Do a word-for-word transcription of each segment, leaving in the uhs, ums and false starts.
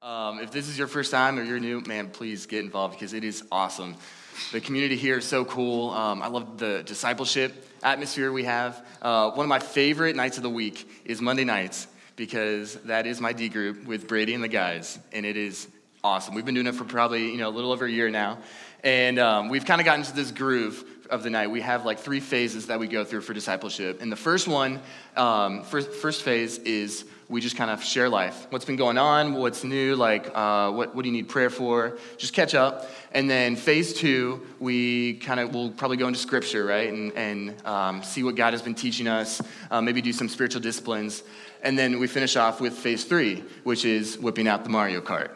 Um, if this is your first time or you're new, man, please get involved because it is awesome. The community here is so cool. Um, I love the discipleship atmosphere we have. Uh, one of my favorite nights of the week is Monday nights because that is my D group with Brady and the guys, and it is awesome. We've been doing it for probably you know a little over a year now, and um, we've kind of gotten into this groove of the night. We have like three phases that we go through for discipleship, and the first one, um, first first phase is we just kind of share life. What's been going on, what's new, like uh, what, what do you need prayer for? Just catch up. And then phase two, we kind of will probably go into scripture, right? And, and um, see what God has been teaching us, uh, maybe do some spiritual disciplines. And then we finish off with phase three, which is whipping out the Mario Kart.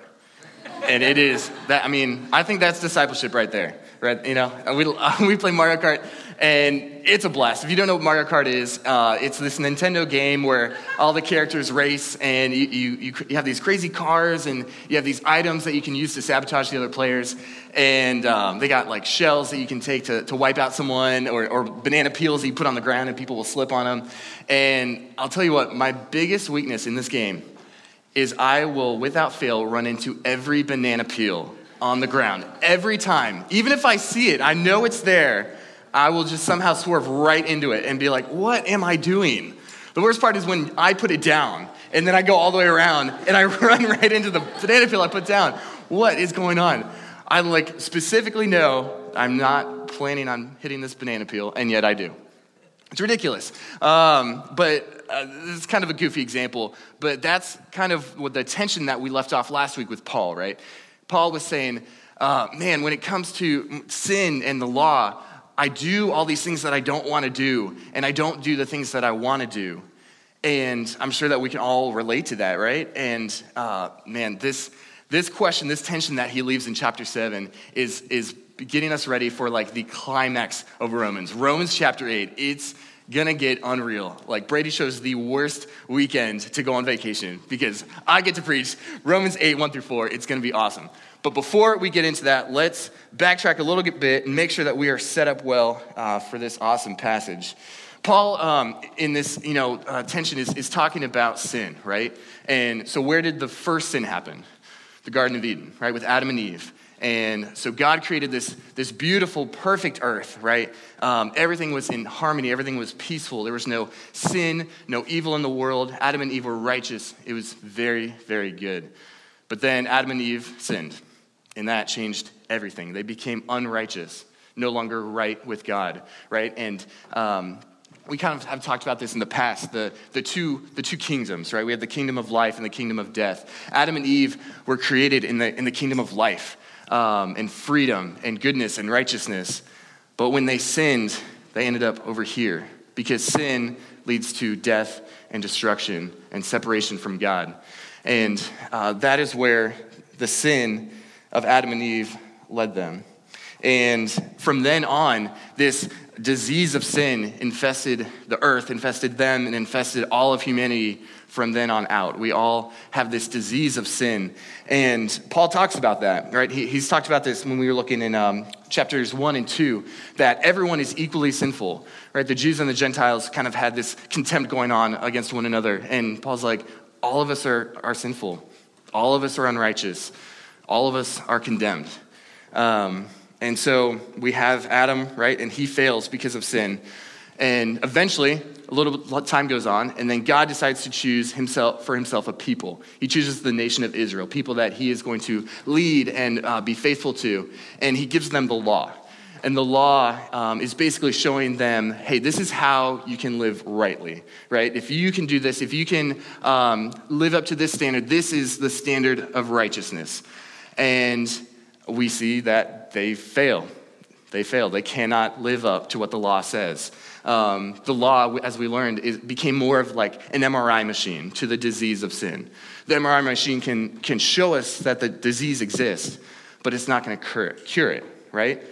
And it is, that. I mean, I think that's discipleship right there, right? You know, we, we play Mario Kart, and it's a blast. If you don't know what Mario Kart is, uh, it's this Nintendo game where all the characters race, and you, you, you, you have these crazy cars, and you have these items that you can use to sabotage the other players, and um, they got like shells that you can take to, to wipe out someone, or, or banana peels that you put on the ground, and people will slip on them. And I'll tell you what, my biggest weakness in this game is I will, without fail, run into every banana peel on the ground. Every time. Even if I see it, I know it's there, I will just somehow swerve right into it and be like, what am I doing? The worst part is when I put it down, and then I go all the way around, and I run right into the banana peel I put down. What is going on? I like specifically know I'm not planning on hitting this banana peel, and yet I do. It's ridiculous. Um, but uh, this is kind of a goofy example, but that's kind of what the tension that we left off last week with Paul, right? Paul was saying, uh, man, when it comes to sin and the law, I do all these things that I don't want to do, and I don't do the things that I want to do. And I'm sure that we can all relate to that, right? And uh, man, this this question, this tension that he leaves in chapter seven is is getting us ready for like the climax of Romans. Romans chapter eight, it's gonna get unreal. Like Brady chose the worst weekend to go on vacation because I get to preach Romans eight, one through four. It's gonna be awesome. But before we get into that, let's backtrack a little bit and make sure that we are set up well uh, for this awesome passage. Paul, um, in this, you know, uh, tension is, is talking about sin, right? And so where did the first sin happen? The Garden of Eden, right, with Adam and Eve. And so God created this, this beautiful, perfect earth, right? Um, everything was in harmony. Everything was peaceful. There was no sin, no evil in the world. Adam and Eve were righteous. It was very, very good. But then Adam and Eve sinned, and that changed everything. They became unrighteous, no longer right with God, right? And um, we kind of have talked about this in the past, the, the, two, the two kingdoms, right? We have the kingdom of life and the kingdom of death. Adam and Eve were created in the, in the kingdom of life. Um, and freedom and goodness and righteousness. But when they sinned, they ended up over here because sin leads to death and destruction and separation from God. And uh, that is where the sin of Adam and Eve led them. And from then on, this disease of sin infested the earth, infested them, and infested all of humanity from then on out. We all have this disease of sin. And Paul talks about that, right? He, he's talked about this when we were looking in um, chapters one and two, that everyone is equally sinful, right? The Jews and the Gentiles kind of had this contempt going on against one another. And Paul's like, all of us are, are sinful. All of us are unrighteous. All of us are condemned. Um, and so we have Adam, right? And he fails because of sin. And eventually, a little time goes on, and then God decides to choose himself for himself a people. He chooses the nation of Israel, people that he is going to lead and uh, be faithful to. And he gives them the law. And the law um, is basically showing them, hey, this is how you can live rightly, right? If you can do this, if you can um, live up to this standard, this is the standard of righteousness. And we see that they fail. They fail. They cannot live up to what the law says. Um, the law, as we learned, it became more of like an M R I machine to the disease of sin. The M R I machine can, can show us that the disease exists, but it's not going to cure, cure it, right?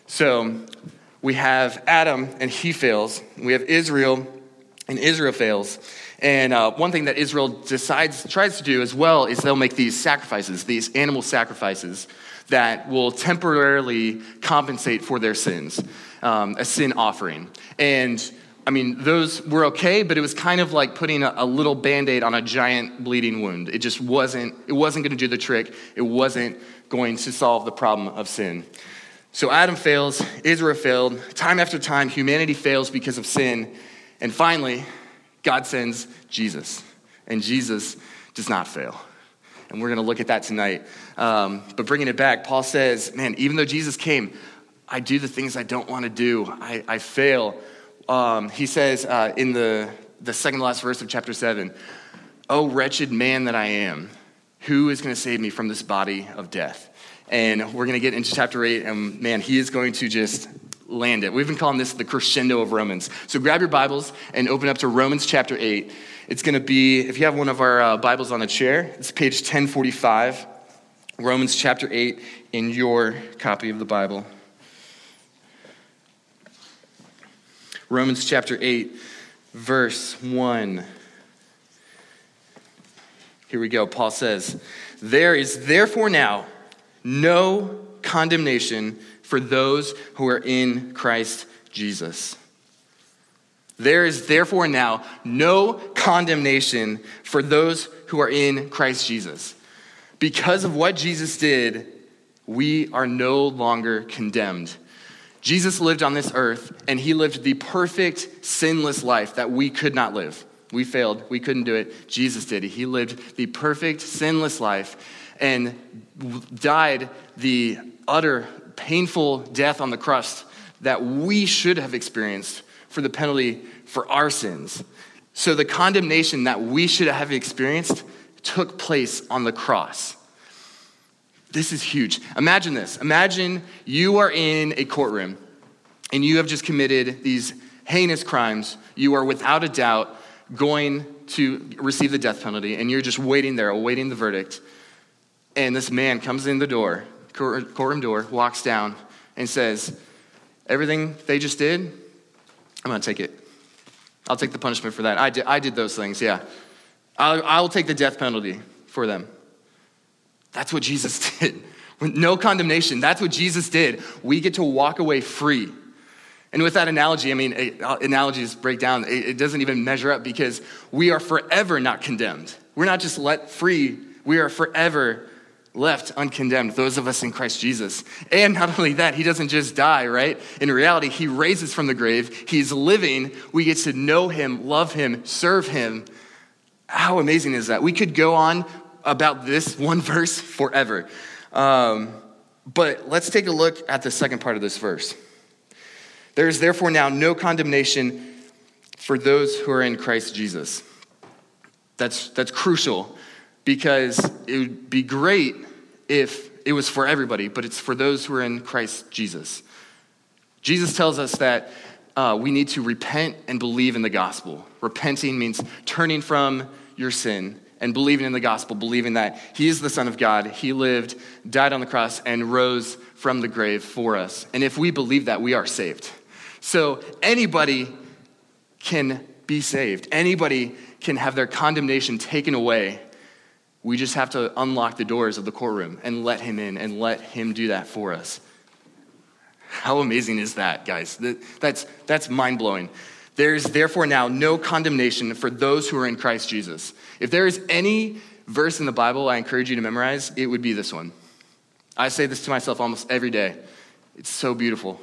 So we have Adam, and he fails. We have Israel, and Israel fails. And uh, one thing that Israel decides, tries to do as well is they'll make these sacrifices, these animal sacrifices that will temporarily compensate for their sins, um, a sin offering. And I mean, those were okay, but it was kind of like putting a, a little Band-Aid on a giant bleeding wound. It just wasn't, it wasn't going to do the trick. It wasn't going to solve the problem of sin. So Adam fails, Israel failed, time after time, humanity fails because of sin. And finally, God sends Jesus. And Jesus does not fail. And we're going to look at that tonight. Um, but bringing it back, Paul says, man, even though Jesus came, I do the things I don't want to do. I, I fail. Um, he says uh, in the, the second to last verse of chapter seven, "Oh, wretched man that I am, who is going to save me from this body of death?" And we're going to get into chapter eight, and man, he is going to just land it. We've been calling this the crescendo of Romans. So grab your Bibles and open up to Romans chapter eight. It's going to be, if you have one of our uh, Bibles on a chair, it's page ten forty-five, Romans chapter eight in your copy of the Bible. Romans chapter eight, verse one. Here we go. Paul says, "There is therefore now no condemnation for those who are in Christ Jesus." There is therefore now no condemnation for those who are in Christ Jesus. Because of what Jesus did, we are no longer condemned. Jesus lived on this earth, and he lived the perfect, sinless life that we could not live. We failed. We couldn't do it. Jesus did it. He lived the perfect, sinless life and died the utter, painful death on the cross that we should have experienced for the penalty for our sins. So the condemnation that we should have experienced took place on the cross. This is huge. Imagine this. Imagine you are in a courtroom and you have just committed these heinous crimes. You are without a doubt going to receive the death penalty, and you're just waiting there, awaiting the verdict. And this man comes in the door, courtroom door, walks down and says, "Everything they just did, I'm going to take it. I'll take the punishment for that. I did, I did those things, yeah. I'll, I'll take the death penalty for them." That's what Jesus did. With no condemnation, that's what Jesus did. We get to walk away free. And with that analogy, I mean, analogies break down. It doesn't even measure up because we are forever not condemned. We're not just let free. We are forever left uncondemned, those of us in Christ Jesus. And not only that, he doesn't just die, right? In reality, he raises from the grave. He's living. We get to know him, love him, serve him. How amazing is that? We could go on about this one verse forever. Um, but let's take a look at the second part of this verse. "There is therefore now no condemnation for those who are in Christ Jesus." That's that's crucial, because it would be great if it was for everybody, but it's for those who are in Christ Jesus. Jesus tells us that uh, we need to repent and believe in the gospel. Repenting means turning from your sin and believing in the gospel, believing that he is the Son of God. He lived, died on the cross, and rose from the grave for us. And if we believe that, we are saved. So anybody can be saved. Anybody can have their condemnation taken away. We just have to unlock the doors of the courtroom and let him in and let him do that for us. How amazing is that, guys? That's, that's mind-blowing. There is therefore now no condemnation for those who are in Christ Jesus. If there is any verse in the Bible I encourage you to memorize, it would be this one. I say this to myself almost every day. It's so beautiful.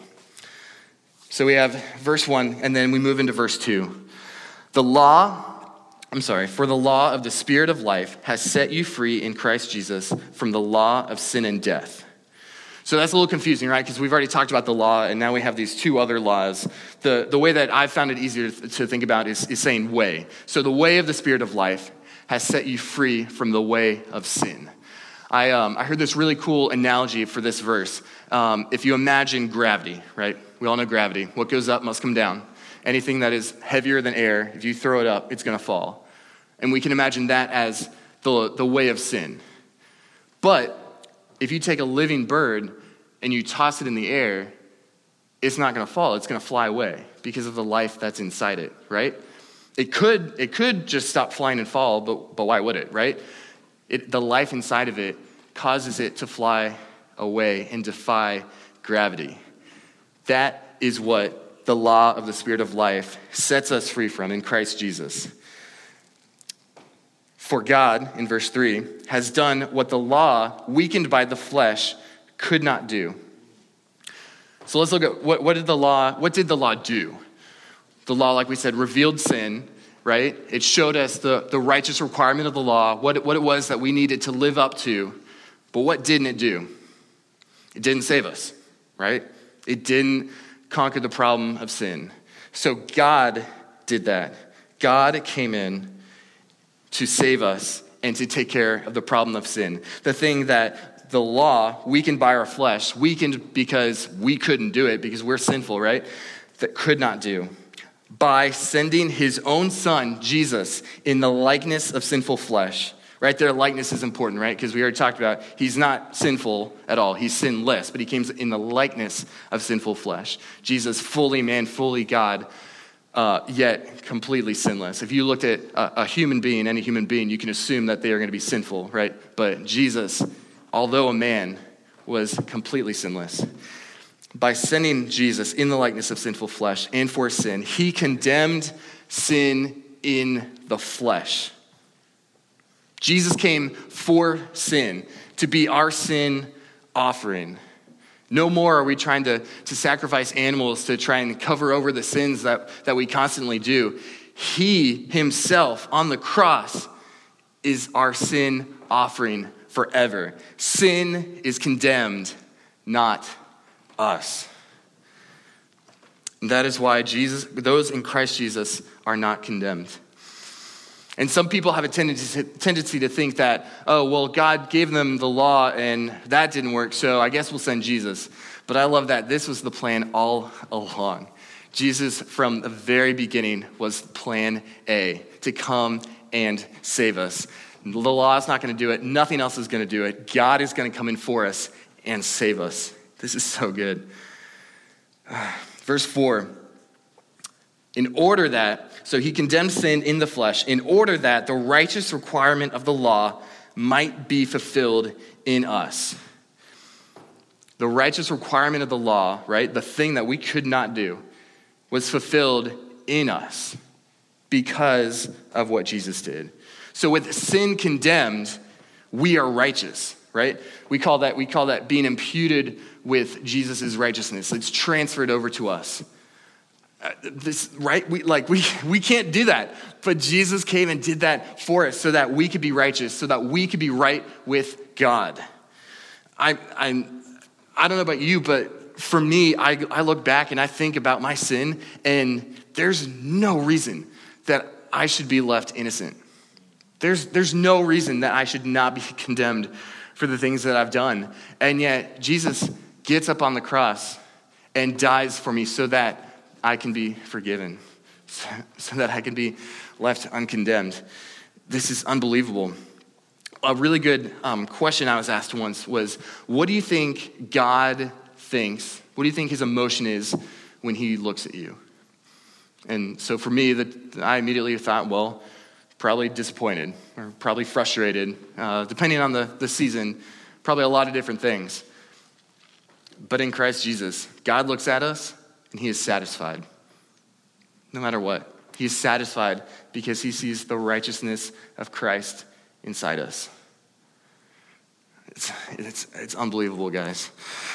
So we have verse one, and then we move into verse two. The law, I'm sorry, for the law of the Spirit of life has set you free in Christ Jesus from the law of sin and death. So that's a little confusing, right? Because we've already talked about the law, and now we have these two other laws. The, the way that I've found it easier to think about is, is saying way. So the way of the Spirit of life has set you free from the way of sin. I um, I heard this really cool analogy for this verse. Um, if you imagine gravity, right? We all know gravity. What goes up must come down. Anything that is heavier than air, if you throw it up, it's going to fall. And we can imagine that as the, the way of sin. But if you take a living bird and you toss it in the air, it's not going to fall. It's going to fly away because of the life that's inside it, right? It could it could just stop flying and fall, but but why would it, right? It, the life inside of it causes it to fly away and defy gravity. That is what the law of the Spirit of life sets us free from in Christ Jesus. For God, in verse three, has done what the law, weakened by the flesh, could not do. So let's look at what, what did the law, what did the law do? The law, like we said, revealed sin, right? It showed us the, the righteous requirement of the law, what it, what it was that we needed to live up to. But what didn't it do? It didn't save us, right? It didn't conquer the problem of sin. So God did that. God came in to save us and to take care of the problem of sin. The thing that the law, weakened by our flesh, weakened because we couldn't do it, because we're sinful, right? That could not do. By sending his own son, Jesus, in the likeness of sinful flesh. Right there, likeness is important, right? Because we already talked about he's not sinful at all. He's sinless, but he came in the likeness of sinful flesh. Jesus, fully man, fully God, uh, yet completely sinless. If you looked at a, a human being, any human being, you can assume that they are going to be sinful, right? But Jesus, although a man, was completely sinless. By sending Jesus in the likeness of sinful flesh and for sin, he condemned sin in the flesh. Jesus came for sin, to be our sin offering. No more are we trying to, to sacrifice animals to try and cover over the sins that, that we constantly do. He himself on the cross is our sin offering forever. Sin is condemned, not us. And that is why Jesus, those in Christ Jesus are not condemned. And some people have a tendency, tendency to think that, oh, well, God gave them the law and that didn't work, so I guess we'll send Jesus. But I love that this was the plan all along. Jesus, from the very beginning, was plan A, to come and save us. The law is not going to do it. Nothing else is going to do it. God is going to come in for us and save us. This is so good. Verse four. In order that, so he condemned sin in the flesh, in order that the righteous requirement of the law might be fulfilled in us. The righteous requirement of the law, right, the thing that we could not do, was fulfilled in us because of what Jesus did. So with sin condemned, we are righteous, right? We call that, we call that being imputed with Jesus' righteousness. It's transferred over to us. Uh, this right we like we we can't do that, but Jesus came and did that for us so that we could be righteous, so that we could be right with God. I I I don't know about you, but for me, I I look back and I think about my sin, and there's no reason that I should be left innocent. There's there's no reason that I should not be condemned for the things that I've done, and yet Jesus gets up on the cross and dies for me so that I can be forgiven, so, so that I can be left uncondemned. This is unbelievable. A really good um, question I was asked once was, what do you think God thinks? What do you think his emotion is when he looks at you? And so for me, that I immediately thought, well, probably disappointed or probably frustrated, uh, depending on the, the season, probably a lot of different things. But in Christ Jesus, God looks at us and he is satisfied, no matter what. He is satisfied because he sees the righteousness of Christ inside us. It's, it's, it's unbelievable, guys.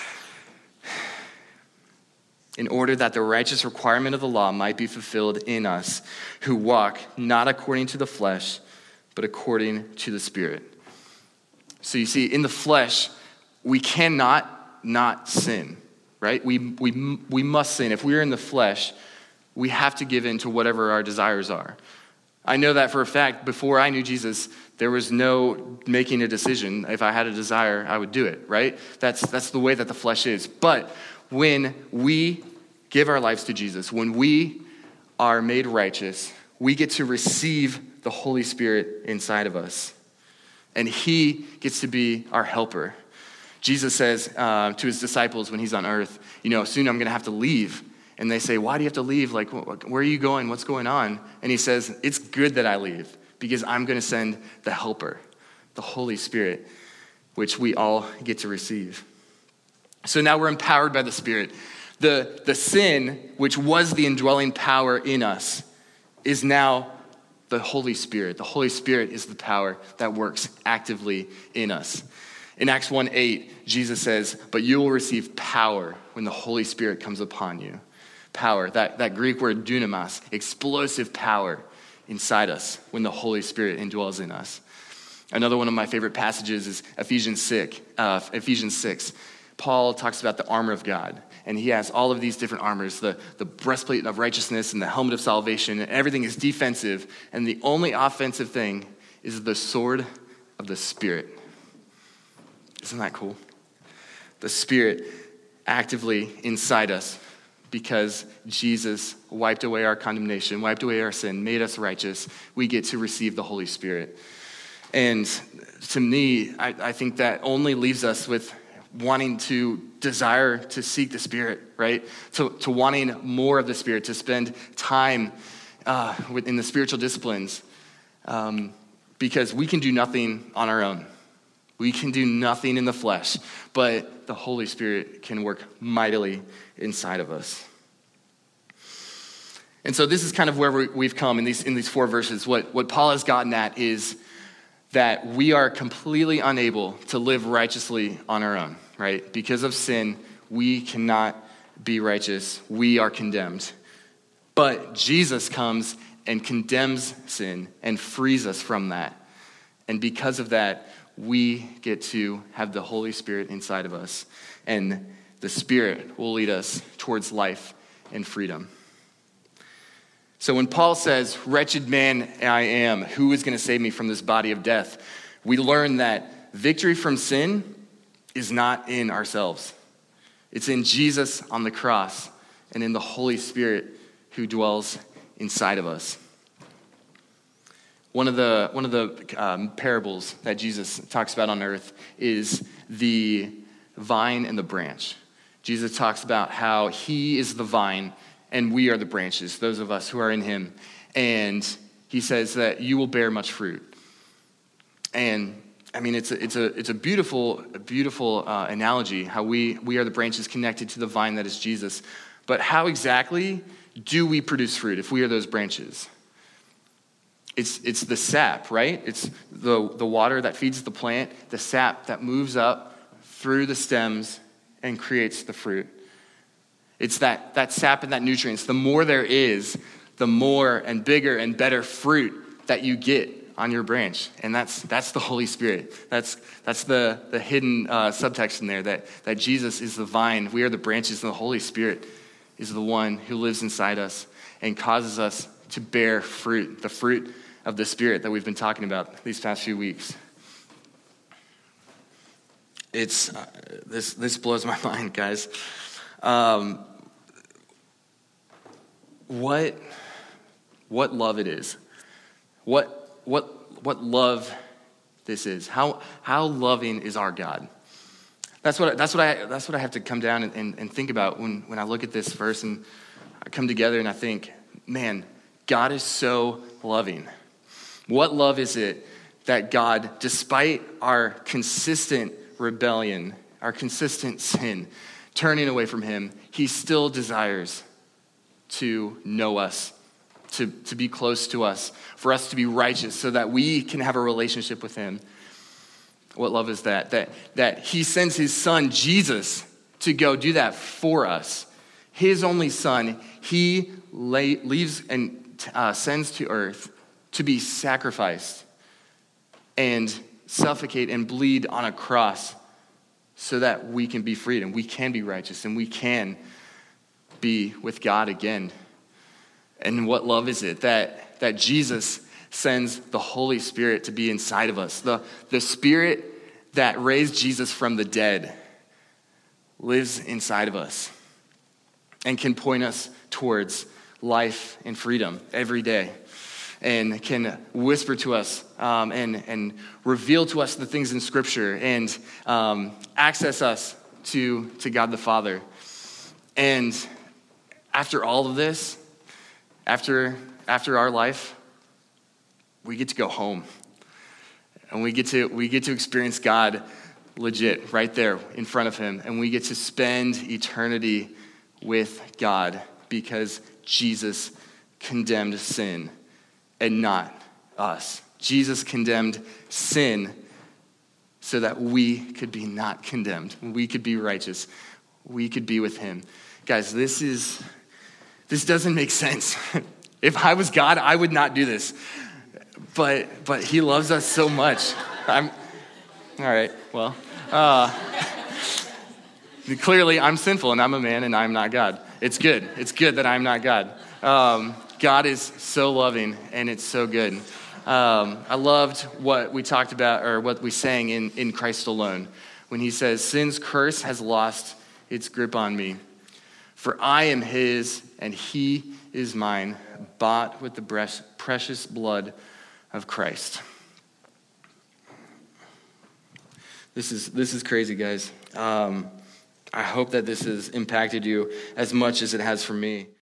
In order that the righteous requirement of the law might be fulfilled in us, who walk not according to the flesh, but according to the Spirit. So you see, in the flesh, we cannot not sin. Right? We, we, we must sin. If we're in the flesh, we have to give in to whatever our desires are. I know that for a fact. Before I knew Jesus, there was no making a decision. If I had a desire, I would do it, right? That's, that's the way that the flesh is. But when we give our lives to Jesus, when we are made righteous, we get to receive the Holy Spirit inside of us. And he gets to be our helper. Jesus says uh, to his disciples when he's on earth, you know, soon I'm going to have to leave. And they say, why do you have to leave? Like, where are you going? What's going on? And he says, it's good that I leave because I'm going to send the helper, the Holy Spirit, which we all get to receive. So now we're empowered by the Spirit. The, the sin, which was the indwelling power in us, is now the Holy Spirit. The Holy Spirit is the power that works actively in us. In Acts one eight, Jesus says, but you will receive power when the Holy Spirit comes upon you. Power, that, that Greek word dunamis, explosive power inside us when the Holy Spirit indwells in us. Another one of my favorite passages is Ephesians six. Uh, Ephesians six. Paul talks about the armor of God, and he has all of these different armors, the, the breastplate of righteousness and the helmet of salvation, and everything is defensive, and the only offensive thing is the sword of the Spirit. Isn't that cool? The Spirit actively inside us because Jesus wiped away our condemnation, wiped away our sin, made us righteous. We get to receive the Holy Spirit. And to me, I, I think that only leaves us with wanting to desire to seek the Spirit, right? To, to wanting more of the Spirit, to spend time uh, in the spiritual disciplines, um, because we can do nothing on our own. We can do nothing in the flesh, but the Holy Spirit can work mightily inside of us. And so this is kind of where we've come in these in these four verses. What, what Paul has gotten at is that we are completely unable to live righteously on our own, right? Because of sin, we cannot be righteous. We are condemned. But Jesus comes and condemns sin and frees us from that. And because of that, we get to have the Holy Spirit inside of us. And the Spirit will lead us towards life and freedom. So when Paul says, wretched man I am, who is going to save me from this body of death? We learn that victory from sin is not in ourselves. It's in Jesus on the cross and in the Holy Spirit who dwells inside of us. One of the, one of the um, parables that Jesus talks about on earth is the vine and the branch. Jesus talks about how he is the vine and we are the branches, those of us who are in him. And he says that you will bear much fruit. And I mean, it's a, it's a, it's a beautiful, a beautiful uh, analogy, how we, we are the branches connected to the vine that is Jesus. But how exactly do we produce fruit if we are those branches? It's, it's the sap, right? It's the, the water that feeds the plant, the sap that moves up through the stems and creates the fruit. It's that, that sap and that nutrients. The more there is, the more and bigger and better fruit that you get on your branch. And that's that's the Holy Spirit. That's that's the, the hidden uh, subtext in there, that, that Jesus is the vine. We are the branches, and the Holy Spirit is the one who lives inside us and causes us to bear fruit, the fruit of the Spirit that we've been talking about these past few weeks. It's uh, this this blows my mind, guys. Um, what what love it is. What what what love this is. How how loving is our God? That's what that's what I that's what I have to come down and, and, and think about when, when I look at this verse, and I come together and I think, man, God is so loving. What love is it that God, despite our consistent rebellion, our consistent sin, turning away from him, he still desires to know us, to, to be close to us, for us to be righteous so that we can have a relationship with him. What love is that? That, that he sends his son, Jesus, to go do that for us. His only son, he lay, leaves and uh, sends to earth to be sacrificed and suffocate and bleed on a cross so that we can be freed and we can be righteous and we can be with God again. And what love is it that, that Jesus sends the Holy Spirit to be inside of us. The, the Spirit that raised Jesus from the dead lives inside of us and can point us towards life and freedom every day, and can whisper to us um, and, and reveal to us the things in Scripture, and um, access us to, to God the Father. And after all of this, after, after our life, we get to go home. And we get to we get to experience God legit right there in front of him. And we get to spend eternity with God because Jesus condemned sin and not us. Jesus condemned sin so that we could be not condemned. We could be righteous. We could be with him. Guys, this is, this doesn't make sense. If I was God, I would not do this. But but he loves us so much. I'm, all right, well, uh, clearly I'm sinful and I'm a man and I'm not God. It's good. It's good that I'm not God. Um, God is so loving and it's so good. Um, I loved what we talked about, or what we sang in, in Christ alone, when he says, sin's curse has lost its grip on me. For I am his and he is mine, bought with the precious blood of Christ. This is this is crazy, guys. Um, I hope that this has impacted you as much as it has for me.